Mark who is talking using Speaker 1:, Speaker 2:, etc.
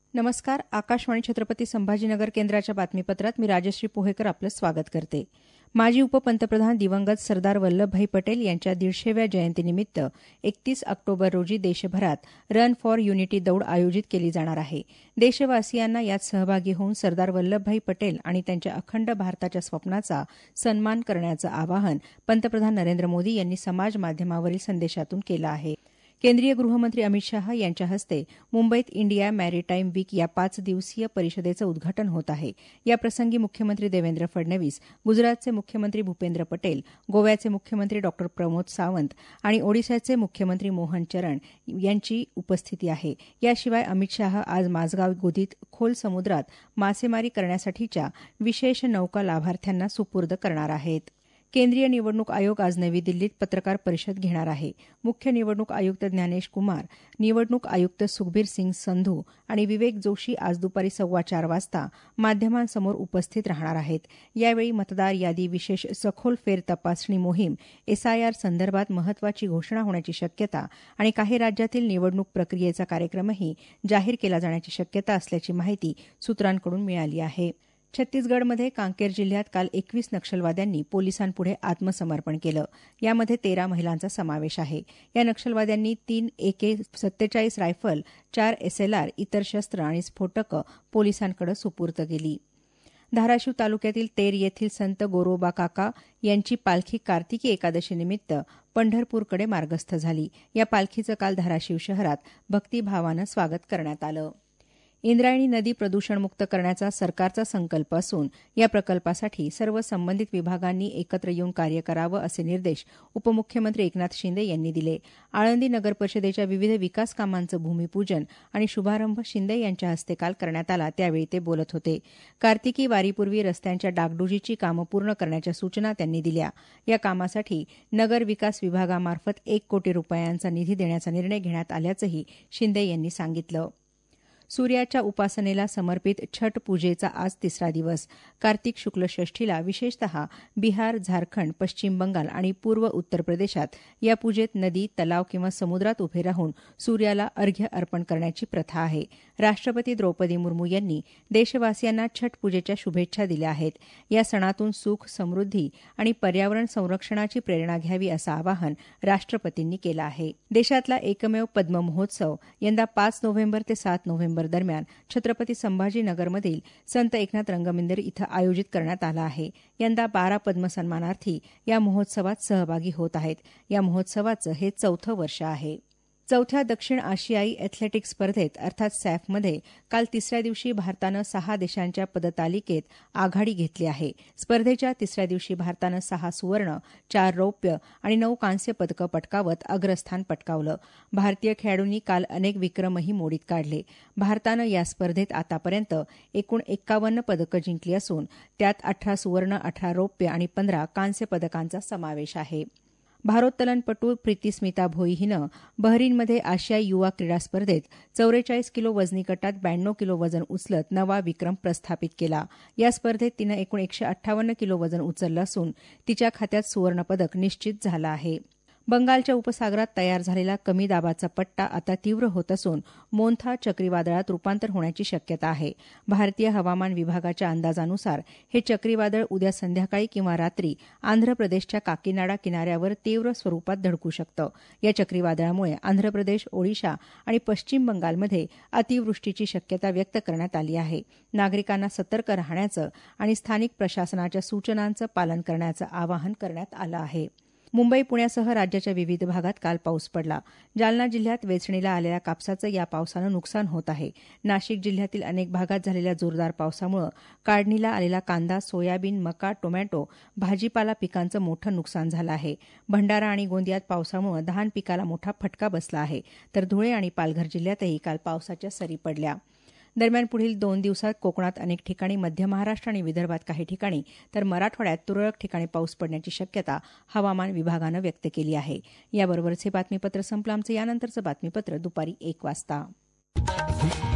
Speaker 1: नमस्कार. आकाशवाणी छत्रपती संभाजीनगर केंद्राच्या बातमीपत्रात मी राजश्री पोहेकर आपलं स्वागत करते. माजी उपपंतप्रधान दिवंगत सरदार वल्लभभाई पटेल यांच्या 150व्या जयंतीनिमित्त 31 ऑक्टोबर रोजी देशभरात रन फॉर युनिटी दौड आयोजित केली जाणार आहे. देशवासियांना यात सहभागी होऊन सरदार वल्लभभाई पटेल आणि त्यांच्या अखंड भारताच्या स्वप्नाचा सन्मान करण्याचं आवाहन पंतप्रधान नरेंद्र मोदी यांनी समाज माध्यमावरील संदेशातून केलं आहे. केंद्रीय गृहमंत्री अमित शाह यांच्या हस्ते मुंबईत इंडिया मॅरीटाईम वीक या 5 दिवसीय परिषदेचं उद्घाटन होत आहे. याप्रसंगी मुख्यमंत्री देवेंद्र फडणवीस, गुजरातचे मुख्यमंत्री भूपेंद्र पटेल, गोव्याचे मुख्यमंत्री डॉ. प्रमोद सावंत आणि ओडिशाचे मुख्यमंत्री मोहन चरण यांची उपस्थिती आहे. याशिवाय अमित शाह आज माझगाव गोदीत खोल समुद्रात मासेमारी करण्यासाठीच्या विशेष नौका लाभार्थ्यांना सुपूर्द करणार आहेत. केंद्रीय निवडणूक आयोग आज नवी दिल्लीत पत्रकार परिषद घेणार आहे. मुख्य निवडणूक आयुक्त ज्ञानेश कुमार, निवडणूक आयुक्त सुखबीर सिंग संधू आणि विवेक जोशी आज दुपारी 4:15 वाजता माध्यमांसमोर उपस्थित राहणार आहेत. यावेळी मतदार यादी विशेष सखोल फेर तपासणी मोहीम एसआयआर संदर्भात महत्वाची घोषणा होण्याची शक्यता आणि काही राज्यातील निवडणूक प्रक्रियेचा कार्यक्रमही जाहीर केला जाण्याची शक्यता असल्याची माहिती सूत्रांकडून मिळाली आहे. छत्तीसगडमध्ये कांकेर जिल्ह्यात काल 21 नक्षलवाद्यांनी पोलिसांपुढे आत्मसमर्पण केलं. यामध्ये 13 महिलांचा समावेश आहे. या नक्षलवाद्यांनी 3 AK-47 रायफल, 4 SLR, इतर शस्त्र आणि स्फोटकं पोलिसांकडे सुपूर्द केली. धाराशिव तालुक्यातील तेर येथील संत गोरोबा काका यांची पालखी कार्तिकी एकादशीनिमित्त पंढरपूरकडे मार्गस्थ झाली. या पालखीचं काल धाराशिव शहरात भक्तिभावानं स्वागत करण्यात आलं. इंद्रायणी नदी प्रदूषणमुक्त करण्याचा सरकारचा संकल्प असून या प्रकल्पासाठी सर्व संबंधित विभागांनी एकत्र येऊन कार्य करावं असे निर्देश उपमुख्यमंत्री एकनाथ शिंदे यांनी दिले. आळंदी नगरपरिषदेच्या विविध विकास कामांचं भूमिपूजन आणि शुभारंभ शिंदे यांच्या हस्ते काल करण्यात आला. त्यावेळी ते बोलत होते. कार्तिकी वारीपूर्वी रस्त्यांच्या डागडुजीची कामं पूर्ण करण्याच्या सूचना त्यांनी दिल्या. या कामासाठी नगर विकास विभागामार्फत 1 कोटी रुपयांचा निधी देण्याचा निर्णय घेण्यात आल्याचंही शिंदे यांनी सांगितलं. सूर्याच्या उपासनेला समर्पित छठ पूजेचा आज 3रा दिवस. कार्तिक शुक्ल षष्ठीला विशेषतः बिहार, झारखंड, पश्चिम बंगाल आणि पूर्व उत्तर प्रदेशात या पूजेत नदी, तलाव किंवा समुद्रात उभे राहून सूर्याला अर्घ्य अर्पण करण्याची प्रथा आहे. राष्ट्रपती द्रौपदी मुर्मू यांनी देशवासियांना छठ पूजेच्या शुभेच्छा दिल्या आहेत. या सणातून सुख, समृद्धी आणि पर्यावरण संरक्षणाची प्रेरणा घ्यावी असं आवाहन राष्ट्रपतींनी केलं आहे. देशातला एकमेव पद्म महोत्सव यंदा 5 नोव्हेंबर ते 7 नोव्हेंबर दरम्यान छत्रपती संभाजीनगरमधील संत एकनाथ रंगमंदिर इथं आयोजित करण्यात आला आहे. यंदा 12 पद्म सन्मानार्थी या महोत्सवात सहभागी होत आहेत. या महोत्सवाचं हे 4थं वर्ष आहे. 4थ्या दक्षिण आशियाई अॅथलेटिक्स स्पर्धेत अर्थात सॅफमध्ये काल 3ऱ्या दिवशी भारतानं 6 देशांच्या पदतालिकेत आघाडी घेतली आहे. स्पर्धेच्या 3ऱ्या दिवशी भारतानं 6 सुवर्ण, 4 रौप्य आणि 9 कांस्य पदकं पटकावत अग्रस्थान पटकावलं. भारतीय खेळाडूंनी काल अनेक विक्रमही मोडीत काढले. भारतानं या स्पर्धेत आतापर्यंत एकूण 51 पदकं जिंकली असून त्यात 18 सुवर्ण, 18 रौप्य आणि 15 कांस्य पदकांचा समावेश आहे. भारोत्तोलनपटू प्रीतीस्मिता भोई हिनं बहरीनमध्ये आशियाई युवा क्रीडा स्पर्धेत 44 किलो वजनी गटात 92 किलो वजन उचलत नवा विक्रम प्रस्थापित केला. या स्पर्धेत तिनं एकूण 158 किलो वजन उचललं असून तिच्या खात्यात सुवर्णपदक निश्चित झालं आहे. बंगालच्या उपसागरात तयार झालेला कमी दाबाचा पट्टा आता तीव्र होत असून मोन्था चक्रीवादळात रूपांतर होण्याची शक्यता आहे. भारतीय हवामान विभागाच्या अंदाजानुसार हे चक्रीवादळ उद्या संध्याकाळी किंवा रात्री आंध्र प्रदेशच्या काकीनाडा किनाऱ्यावर तीव्र स्वरूपात धडकू शकतं. या चक्रीवादळामुळे आंध्र प्रदेश, ओडिशा आणि पश्चिम बंगालमध्ये अतिवृष्टीची शक्यता व्यक्त करण्यात आली आहे. नागरिकांना सतर्क राहण्याचं आणि स्थानिक प्रशासनाच्या सूचनांचं पालन करण्याचं आवाहन करण्यात आलं आहे. मुंबई, पुण्यासह राज्याच्या विविध भागात काल पाऊस पडला. जालना जिल्ह्यात वेचणीला आलेल्या कापसाचं या पावसानं नुकसान होत आहे. नाशिक जिल्ह्यातील अनेक भागात झालेल्या जोरदार पावसामुळे काढणीला आलेला कांदा, सोयाबीन, मका, टोमॅटो, भाजीपाला पिकांचं मोठं नुकसान झालं आहे. भंडारा आणि गोंदियात पावसामुळे धान पिकाला मोठा फटका बसला आहे. तर धुळे आणि पालघर जिल्ह्यातही काल पावसाच्या सरी पडल्या. दरम्यान पुढील 2 दिवसात कोकणात अनेक ठिकाणी, मध्य महाराष्ट्र आणि विदर्भात काही ठिकाणी तर मराठवाड्यात तुरळक ठिकाणी पाऊस पडण्याची शक्यता हवामान विभागानं व्यक्त केली आहे. याबरोबरच हे बातमीपत्र संपलं. आमचं यानंतरचं बातमीपत्र दुपारी 1 वाजता.